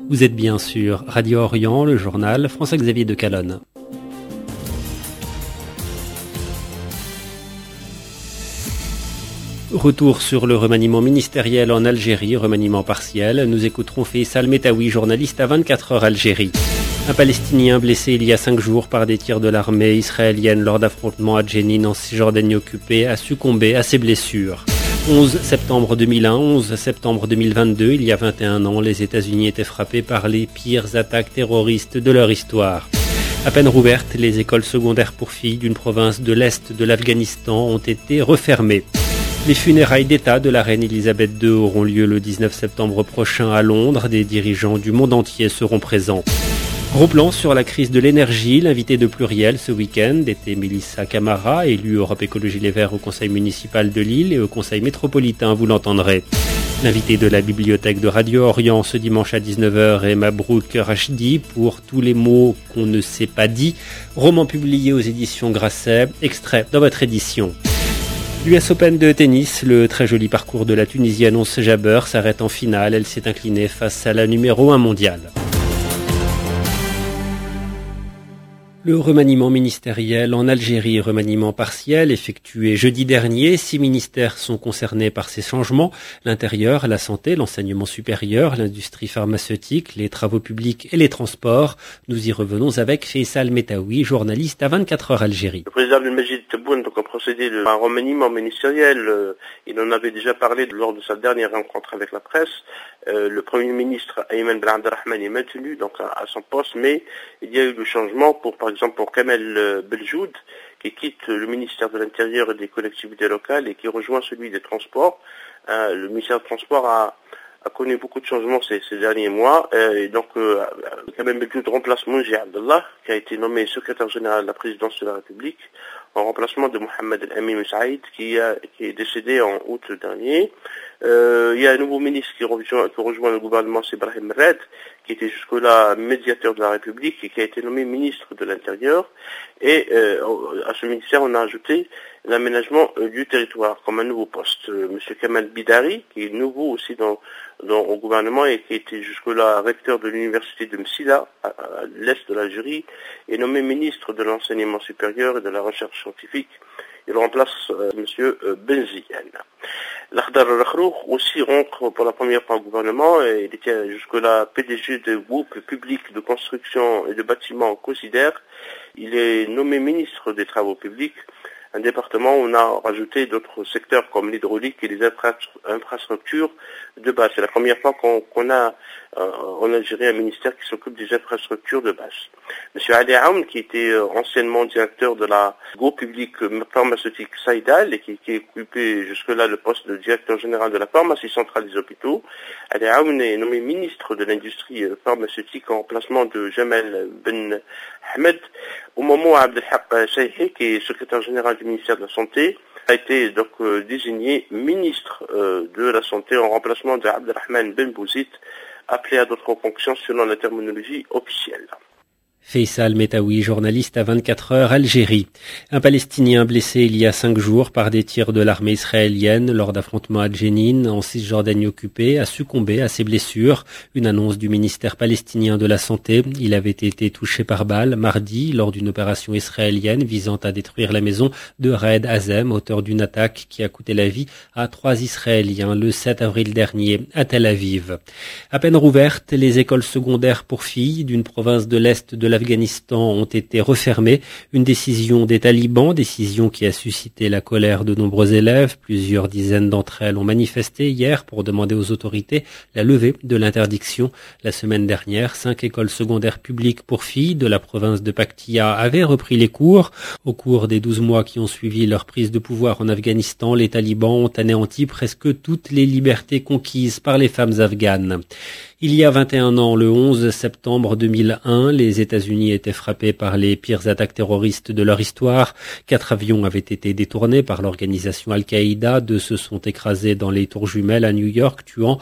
Vous êtes bien sur Radio Orient, le journal François-Xavier de Calonne. Retour sur le remaniement ministériel en Algérie, remaniement partiel. Nous écouterons Faisal Metaoui, journaliste à 24 heures Algérie. Un Palestinien blessé il y a 5 jours par des tirs de l'armée israélienne lors d'affrontements à Jenin en Cisjordanie occupée a succombé à ses blessures. 11 septembre 2001, 11 septembre 2022, il y a 21 ans, les États-Unis étaient frappés par les pires attaques terroristes de leur histoire. À peine rouvertes, les écoles secondaires pour filles d'une province de l'Est de l'Afghanistan ont été refermées. Les funérailles d'État de la reine Elisabeth II auront lieu le 19 septembre prochain à Londres. Des dirigeants du monde entier seront présents. Gros plan sur la crise de l'énergie. L'invité de Pluriel ce week-end était Mélissa Camara, élue Europe Écologie Les Verts au conseil municipal de Lille et au conseil métropolitain, vous l'entendrez. L'invité de la bibliothèque de Radio Orient ce dimanche à 19h est Mabrouk Rachdi pour Tous les mots qu'on ne s'est pas dit, roman publié aux éditions Grasset, extrait dans votre édition. L'US Open de tennis, le très joli parcours de la Tunisienne Ons Jabeur s'arrête en finale. Elle s'est inclinée face à la numéro 1 mondiale. Le remaniement ministériel en Algérie, remaniement partiel effectué jeudi dernier. 6 ministères sont concernés par ces changements. L'intérieur, la santé, l'enseignement supérieur, l'industrie pharmaceutique, les travaux publics et les transports. Nous y revenons avec Faisal Metaoui, journaliste à 24 heures Algérie. Le président Abdelmajid Tebboune a procédé à un remaniement ministériel. Il en avait déjà parlé lors de sa dernière rencontre avec la presse. Le Premier ministre Ayman Ben Abdelrahman est maintenu donc à son poste, mais il y a eu le changement par exemple pour Kamel Beljoud, qui quitte le ministère de l'Intérieur et des collectivités locales et qui rejoint celui des Transports. Le ministère des Transports a connu beaucoup de changements ces derniers mois. Et donc, Kamel Beljoud remplace Mounji Abdallah, qui a été nommé secrétaire général de la présidence de la République, en remplacement de Mohamed El-Amin Saïd, qui est décédé en août dernier. Il y a un nouveau ministre qui rejoint le gouvernement, c'est Brahim Red, qui était jusque-là médiateur de la République et qui a été nommé ministre de l'Intérieur. Et à ce ministère, on a ajouté l'aménagement du territoire comme un nouveau poste. Monsieur Kamal Bidari, qui est nouveau aussi au gouvernement et qui était jusque-là recteur de l'université de Msila, à l'est de l'Algérie, est nommé ministre de l'enseignement supérieur et de la recherche scientifique. Il remplace Monsieur Benzian. L'Akhdar al-Akhrouk aussi rentre pour la première fois au gouvernement. Il était jusque-là PDG de groupe public de construction et de bâtiments Considère. Il est nommé ministre des Travaux publics. Un département où on a rajouté d'autres secteurs comme l'hydraulique et les infrastructures de base. C'est la première fois qu'on a en Algérie un ministère qui s'occupe des infrastructures de base. Monsieur Ali Aoun, qui était anciennement directeur de la groupe public pharmaceutique Saïdal et qui occupait jusque-là le poste de directeur général de la pharmacie centrale des hôpitaux, Ali Aoun est nommé ministre de l'industrie pharmaceutique en remplacement de Jamal Ben Ahmed, au moment où Abdelhaq Chaihi, qui est secrétaire général du ministère de la Santé, a été donc désigné ministre de la Santé en remplacement de Abdelrahman Ben Bouzid, appelé à d'autres fonctions selon la terminologie officielle. Faisal Metaoui, journaliste à 24 heures Algérie. Un Palestinien blessé il y a 5 jours par des tirs de l'armée israélienne lors d'affrontements à Jenin en Cisjordanie occupée a succombé à ses blessures. Une annonce du ministère palestinien de la Santé. Il avait été touché par balle mardi lors d'une opération israélienne visant à détruire la maison de Raed Hazem, auteur d'une attaque qui a coûté la vie à 3 Israéliens le 7 avril dernier à Tel Aviv. À peine rouvertes, les écoles secondaires pour filles d'une province de l'Est de l'Afghanistan ont été refermées. Une décision des talibans, décision qui a suscité la colère de nombreux élèves. Plusieurs dizaines d'entre elles ont manifesté hier pour demander aux autorités la levée de l'interdiction. La semaine dernière, 5 écoles secondaires publiques pour filles de la province de Paktia avaient repris les cours. Au cours des 12 mois qui ont suivi leur prise de pouvoir en Afghanistan, les talibans ont anéanti presque toutes les libertés conquises par les femmes afghanes. Il y a 21 ans, le 11 septembre 2001, les États-Unis étaient frappés par les pires attaques terroristes de leur histoire. 4 avions avaient été détournés par l'organisation Al-Qaïda. 2 se sont écrasés dans les tours jumelles à New York, tuant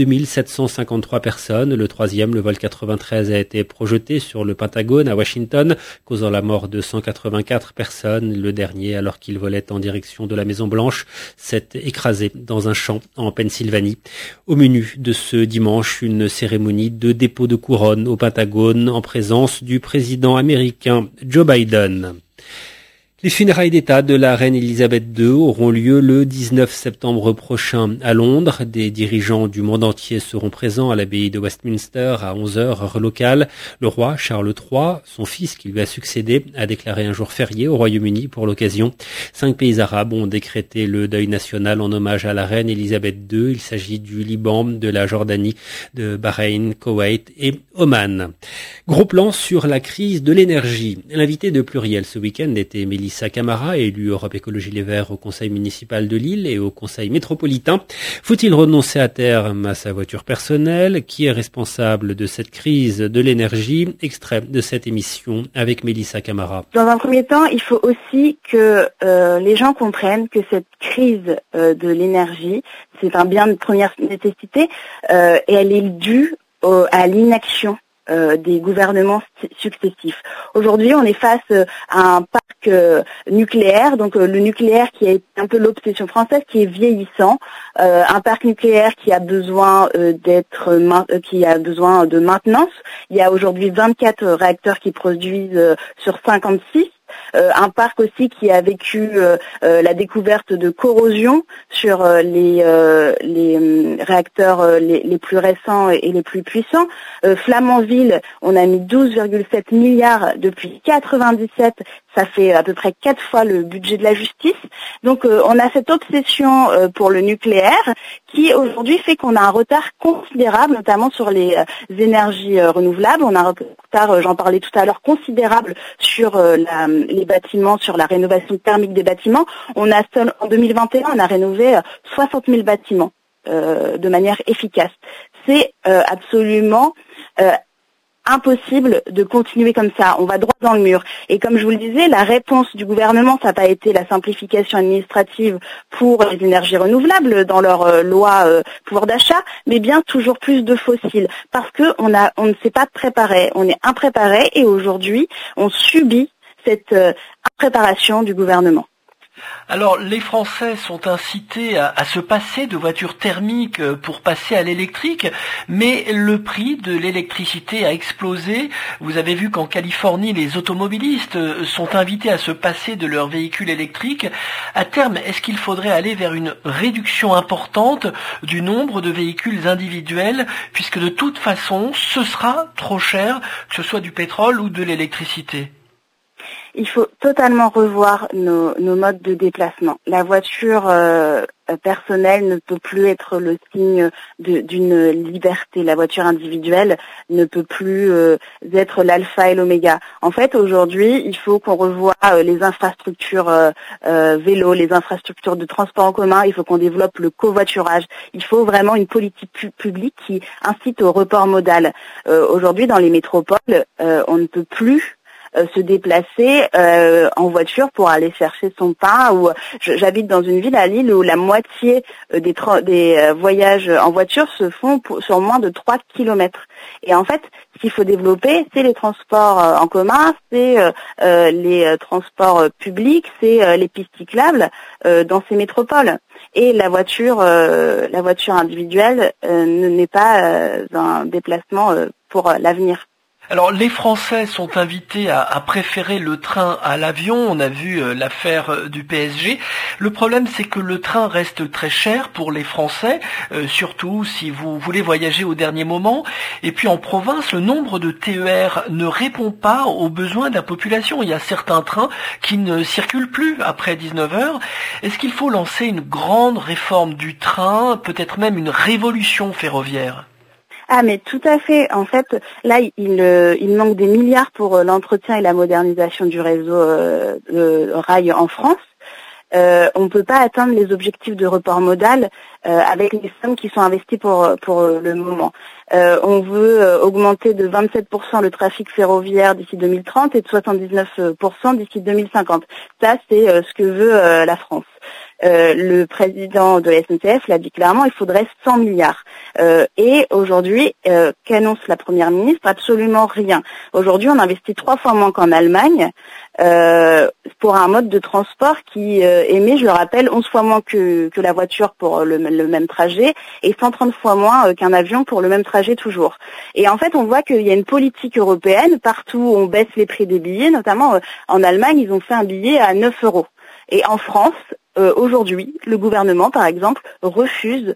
2753 personnes. Le 3e, le vol 93, a été projeté sur le Pentagone à Washington, causant la mort de 184 personnes. Le dernier, alors qu'il volait en direction de la Maison-Blanche, s'est écrasé dans un champ en Pennsylvanie. Au menu de ce dimanche, une une cérémonie de dépôt de couronne au Pentagone en présence du président américain Joe Biden. Les funérailles d'État de la reine Elisabeth II auront lieu le 19 septembre prochain à Londres. Des dirigeants du monde entier seront présents à l'abbaye de Westminster à 11h heure locale. Le roi Charles III, son fils qui lui a succédé, a déclaré un jour férié au Royaume-Uni pour l'occasion. 5 pays arabes ont décrété le deuil national en hommage à la reine Elisabeth II. Il s'agit du Liban, de la Jordanie, de Bahreïn, Koweït et Oman. Gros plan sur la crise de l'énergie. L'invité de Pluriel ce week-end était Mélissa Camara, élue Europe Écologie Les Verts au conseil municipal de Lille et au conseil métropolitain. Faut-il renoncer à terme à sa voiture personnelle? Qui est responsable de cette crise de l'énergie? Extrait de cette émission avec Mélissa Camara. Dans un premier temps, il faut aussi que les gens comprennent que cette crise de l'énergie, c'est un bien de première nécessité et elle est due à l'inaction des gouvernements successifs. Aujourd'hui, on est face à un parc nucléaire, donc le nucléaire qui est un peu l'obsession française, qui est vieillissant, un parc nucléaire qui a besoin de maintenance. Il y a aujourd'hui 24 réacteurs qui produisent sur 56. Un parc aussi qui a vécu la découverte de corrosion sur les réacteurs les plus récents et les plus puissants. Flamanville, on a mis 12,7 milliards depuis 97. Ça fait à peu près 4 fois le budget de la justice. Donc on a cette obsession pour le nucléaire qui aujourd'hui fait qu'on a un retard considérable, notamment sur les énergies renouvelables. On a un retard, j'en parlais tout à l'heure, considérable sur les bâtiments, sur la rénovation thermique des bâtiments. En 2021, on a rénové 60 000 bâtiments de manière efficace. C'est absolument impossible de continuer comme ça. On va droit dans le mur. Et comme je vous le disais, la réponse du gouvernement, ça n'a pas été la simplification administrative pour les énergies renouvelables dans leur loi pouvoir d'achat, mais bien toujours plus de fossiles. Parce que on ne s'est pas préparé. On est impréparé et aujourd'hui, on subit cette impréparation du gouvernement. Alors, les Français sont incités à se passer de voitures thermiques pour passer à l'électrique, mais le prix de l'électricité a explosé. Vous avez vu qu'en Californie, les automobilistes sont invités à se passer de leurs véhicules électriques. À terme, est-ce qu'il faudrait aller vers une réduction importante du nombre de véhicules individuels, puisque de toute façon, ce sera trop cher, que ce soit du pétrole ou de l'électricité ? Il faut totalement revoir nos modes de déplacement. La voiture personnelle ne peut plus être le signe d'une liberté. La voiture individuelle ne peut plus être l'alpha et l'oméga. En fait, aujourd'hui, il faut qu'on revoie les infrastructures vélo, les infrastructures de transport en commun. Il faut qu'on développe le covoiturage. Il faut vraiment une politique publique qui incite au report modal. Aujourd'hui, dans les métropoles, on ne peut plus se déplacer en voiture pour aller chercher son pain. Ou j'habite dans une ville à Lille où la moitié des voyages en voiture se font sur moins de 3 kilomètres. Et en fait, ce qu'il faut développer, c'est les transports en commun, c'est les transports publics, c'est les pistes cyclables dans ces métropoles. Et la voiture individuelle n'est pas un déplacement pour l'avenir. Alors, les Français sont invités à préférer le train à l'avion. On a vu l'affaire du PSG. Le problème, c'est que le train reste très cher pour les Français, surtout si vous voulez voyager au dernier moment. Et puis, en province, le nombre de TER ne répond pas aux besoins de la population. Il y a certains trains qui ne circulent plus après 19h. Est-ce qu'il faut lancer une grande réforme du train, peut-être même une révolution ferroviaire ? Ah mais tout à fait. En fait, là, il manque des milliards pour l'entretien et la modernisation du réseau rail en France. On ne peut pas atteindre les objectifs de report modal avec les sommes qui sont investies pour le moment. On veut augmenter de 27% le trafic ferroviaire d'ici 2030 et de 79% d'ici 2050. Ça, c'est ce que veut la France. Le président de la SNCF l'a dit clairement, il faudrait 100 milliards. Et aujourd'hui, qu'annonce la Première ministre? Absolument rien. Aujourd'hui, on investit 3 fois moins qu'en Allemagne pour un mode de transport qui émet, je le rappelle, 11 fois moins que la voiture pour le même trajet et 130 fois moins qu'un avion pour le même trajet toujours. Et en fait, on voit qu'il y a une politique européenne. Partout, on baisse les prix des billets. Notamment, en Allemagne, ils ont fait un billet à 9 €. Et en France, aujourd'hui, le gouvernement, par exemple, refuse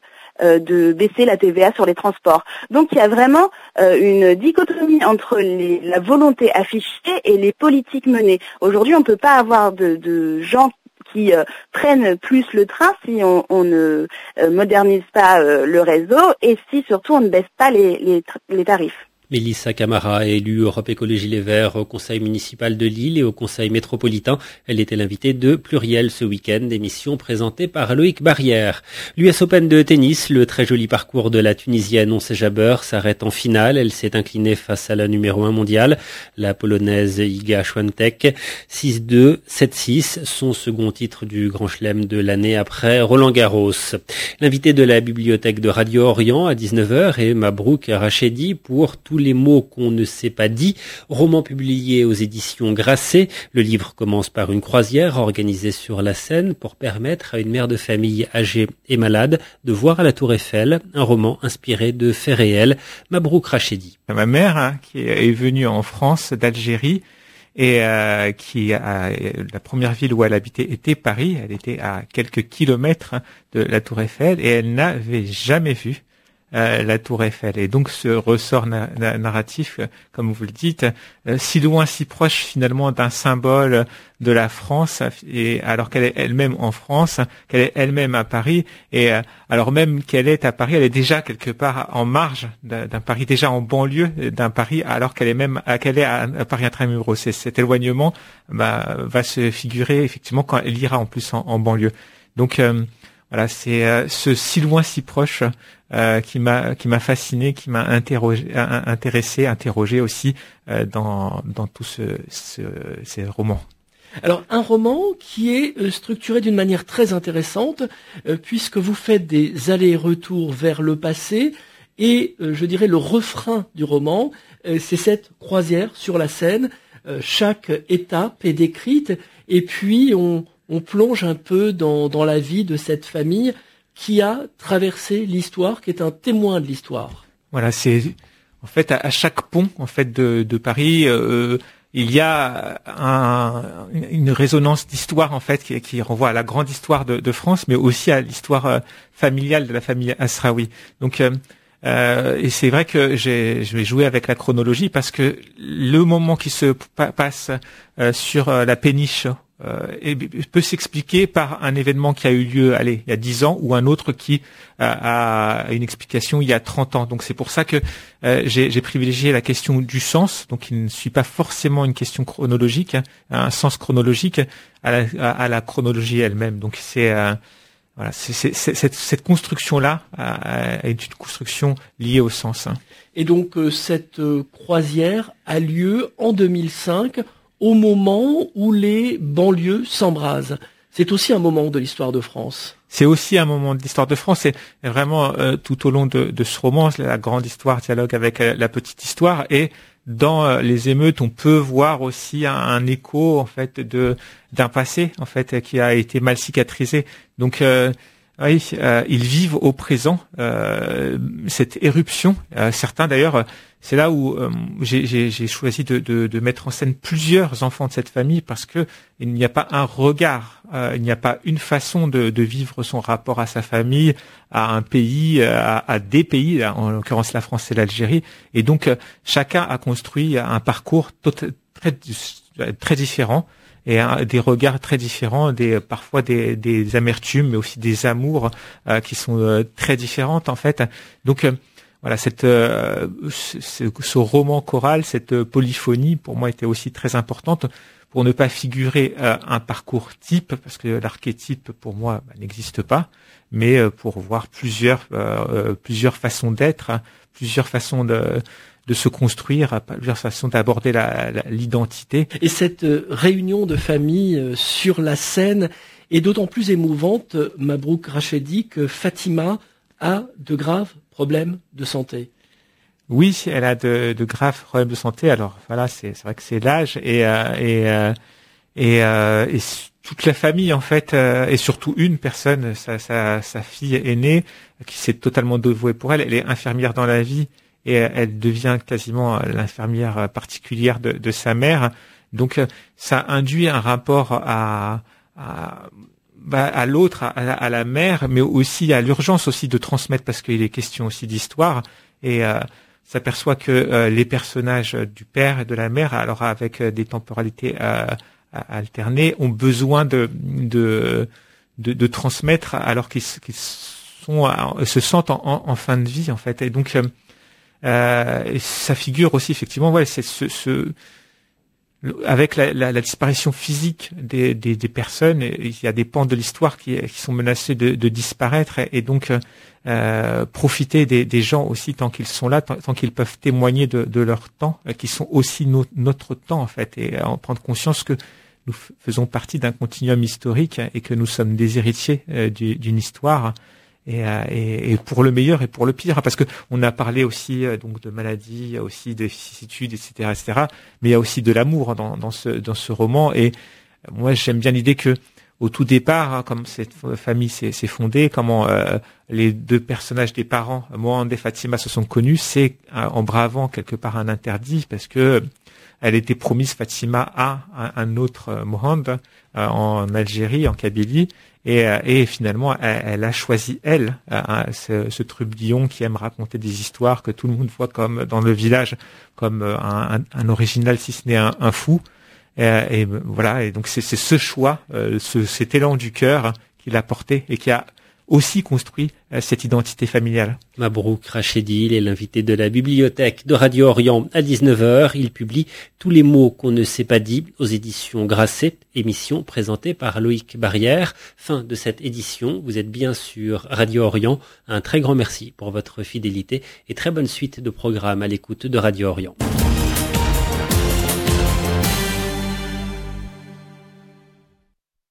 de baisser la TVA sur les transports. Donc il y a vraiment une dichotomie entre la volonté affichée et les politiques menées. Aujourd'hui, on ne peut pas avoir de gens qui prennent plus le train si on ne modernise pas le réseau et si surtout on ne baisse pas les tarifs. Mélissa Camara est élue Europe Écologie Les Verts au conseil municipal de Lille et au conseil métropolitain. Elle était l'invitée de Pluriel ce week-end, émission présentée par Loïc Barrière. L'US Open de tennis, le très joli parcours de la Tunisienne Ons Jabeur s'arrête en finale. Elle s'est inclinée face à la numéro 1 mondiale, la Polonaise Iga Świątek. 6-2, 7-6, son second titre du Grand Chelem de l'année après Roland Garros. L'invité de la bibliothèque de Radio Orient à 19h est Mabrouk Rachedi pour tous les mots qu'on ne s'est pas dit, roman publié aux éditions Grasset. Le livre commence par une croisière organisée sur la Seine pour permettre à une mère de famille âgée et malade de voir la Tour Eiffel, un roman inspiré de faits réels. Mabrouk Rachedi. Ma mère, qui est venue en France d'Algérie et la première ville où elle habitait était Paris. Elle était à quelques kilomètres de la Tour Eiffel et elle n'avait jamais vu la Tour Eiffel. Et donc ce ressort narratif, comme vous le dites, si loin, si proche finalement d'un symbole de la France, et alors qu'elle est elle-même en France, qu'elle est elle-même à Paris, et alors même qu'elle est à Paris, elle est déjà quelque part en marge d'un Paris, déjà en banlieue d'un Paris, alors qu'elle est à Paris intramuros. Et cet éloignement va se figurer effectivement quand elle ira en plus en banlieue. Donc voilà, c'est ce si loin, si proche qui m'a fasciné, qui m'a interrogé aussi dans tout ces romans. Alors un roman qui est structuré d'une manière très intéressante puisque vous faites des allers-retours vers le passé et je dirais le refrain du roman, c'est cette croisière sur la Seine. Chaque étape est décrite et puis on plonge un peu dans la vie de cette famille qui a traversé l'histoire, qui est un témoin de l'histoire. Voilà, c'est en fait à chaque pont en fait de Paris, il y a une résonance d'histoire en fait qui renvoie à la grande histoire de France, mais aussi à l'histoire familiale de la famille Asraoui. Donc et c'est vrai que je vais jouer avec la chronologie parce que le moment qui se passe sur la péniche peut s'expliquer par un événement qui a eu lieu, il y a 10 ans, ou un autre qui a une explication il y a 30 ans. Donc c'est pour ça que j'ai privilégié la question du sens, donc qui ne suit pas forcément une question chronologique, un sens chronologique à la chronologie elle-même. Donc c'est cette construction-là est une construction liée au sens. Et donc cette croisière a lieu en 2005, au moment où les banlieues s'embrasent. C'est aussi un moment de l'histoire de France. C'est aussi un moment de l'histoire de France. Et vraiment, tout au long de ce roman, la grande histoire dialogue avec la petite histoire. Et dans les émeutes, on peut voir aussi un écho en fait d'un passé en fait qui a été mal cicatrisé. Donc oui, ils vivent au présent cette éruption. Certains d'ailleurs, c'est là où j'ai choisi de mettre en scène plusieurs enfants de cette famille parce que il n'y a pas un regard, il n'y a pas une façon de vivre son rapport à sa famille, à un pays, à des pays, en l'occurrence la France et l'Algérie. Et donc chacun a construit un parcours très différent. Et des regards très différents, parfois des amertumes, mais aussi des amours qui sont très différentes en fait. Donc voilà, ce roman choral, cette polyphonie, pour moi, était aussi très importante pour ne pas figurer un parcours type, parce que l'archétype pour moi n'existe pas, mais pour voir plusieurs façons d'être, plusieurs façons de se construire, plusieurs façons d'aborder l'identité. Et cette réunion de famille sur la Seine est d'autant plus émouvante, Mabrouk Rachedi, que Fatima a de graves problèmes de santé. Oui, elle a de graves problèmes de santé. Alors voilà, c'est vrai que c'est l'âge et et toute la famille en fait, et surtout une personne, sa fille aînée, qui s'est totalement dévouée pour elle. Elle est infirmière dans la vie et elle devient quasiment l'infirmière particulière de sa mère. Donc ça induit un rapport à l'autre, à la mère, mais aussi à l'urgence aussi de transmettre, parce qu'il est question aussi d'histoire, et s'aperçoit que les personnages du père et de la mère, alors avec des temporalités alternées, ont besoin de transmettre alors qu'ils se sentent en fin de vie en fait. Et donc ça figure aussi effectivement, ouais, c'est avec la disparition physique des personnes, il y a des pans de l'histoire qui sont menacés de disparaître, et donc profiter des gens aussi tant qu'ils sont là, tant qu'ils peuvent témoigner de leur temps, qui sont aussi notre temps en fait, et en prendre conscience que nous faisons partie d'un continuum historique et que nous sommes des héritiers d'une histoire. Et pour le meilleur et pour le pire, parce que on a parlé aussi donc de maladies, il y a aussi de vicissitudes, etc., mais il y a aussi de l'amour dans ce roman. Et moi, j'aime bien l'idée que au tout départ, comme cette famille s'est fondée, comment les deux personnages des parents, Mohand et Fatima, se sont connus, c'est en bravant quelque part un interdit, parce que elle était promise, Fatima, à un autre Mohand en Algérie, en Kabylie. Et finalement, elle a choisi ce trublion qui aime raconter des histoires que tout le monde voit comme dans le village comme un original, si ce n'est un fou. Et voilà. Et donc c'est ce choix, cet élan du cœur qui l'a porté et qui a aussi construit cette identité familiale. Mabrouk Rachedil est l'invité de la bibliothèque de Radio Orient à 19h. Il publie Tous les mots qu'on ne s'est pas dit aux éditions Grasset, émission présentée par Loïc Barrière. Fin de cette édition. Vous êtes bien sur Radio Orient. Un très grand merci pour votre fidélité et très bonne suite de programmes à l'écoute de Radio Orient.